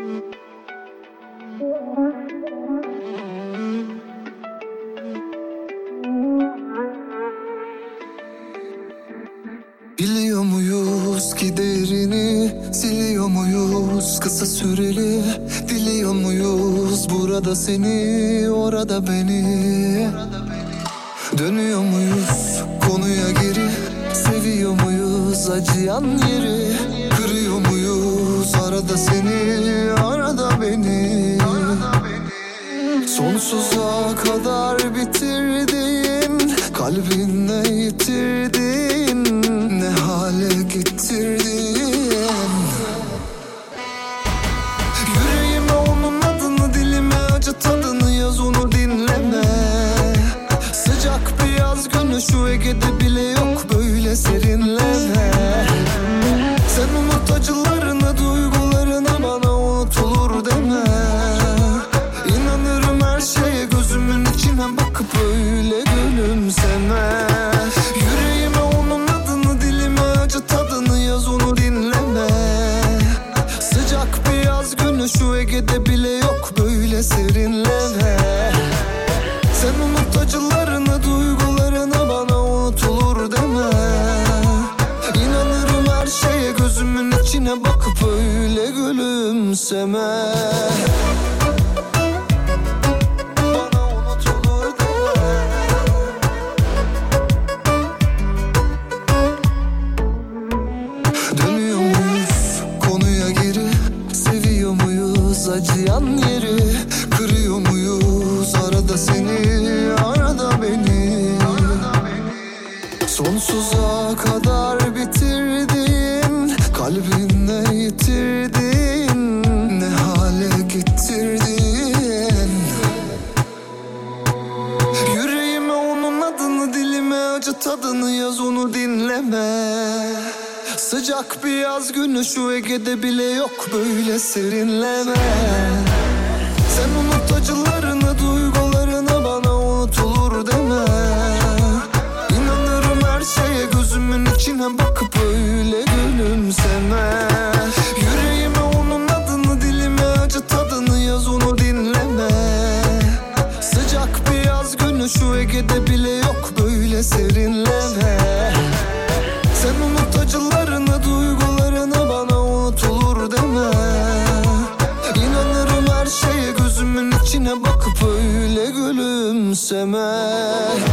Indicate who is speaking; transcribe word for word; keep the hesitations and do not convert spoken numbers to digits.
Speaker 1: Biliyor muyuz ki değerini, siliyor muyuz kısa süreli? Diliyor muyuz burada seni, orada beni? Dönüyor muyuz konuya geri, seviyor muyuz acıyan yeri? Kırıyor muyuz arada seni, arada beni? Sonsuza kadar bitirdin, kalbinle yitirdin, ne hale getirdin. Yüreğime onun adını, dilime acı tadını yaz, onu dinleme. Sıcak bir yaz günü şu Ege'de bile yok böyle serinleme. Sen unut acılarını, duygularını, bana unutulur deme. İnanırım her şeye, gözümün içine bakıp öyle gülümseme. Yüreğime onun adını, dilime acı tadını yaz, onu dinleme. Sıcak bir yaz günü şu Ege'de bile yok böyle serinleme. Sen unut acılarını, duygularını, bana unutulur deme. İnanırım her şeye, gözümün içine bakıp öyle gülümseme. Dönüyor muyuz konuya geri, seviyor muyuz acıyan yeri? Kırıyor muyuz arada seni, arada beni? Sonsuza kadar bitirdin, kalbinle yitirdin, ne hale getirdin. Yüreğime onun adını, dilime acı tadını yaz, onu dinleme. Sıcak bir yaz günü şu Ege'de bile yok böyle serinleme. Sen unut acılarını, duygularını, bana unutulur deme. İnanırım her şeye, gözümün içine bakıp öyle gülümseme. Yüreğime onun adını, dilime acı tadını yaz, onu dinleme. Sıcak bir yaz günü şu Ege'de bile yok böyle serinleme. Sen unut acılarını, duygularını, bana unutulur deme. İnanırım her şeye, gözümün içine bakıp öyle gülümseme.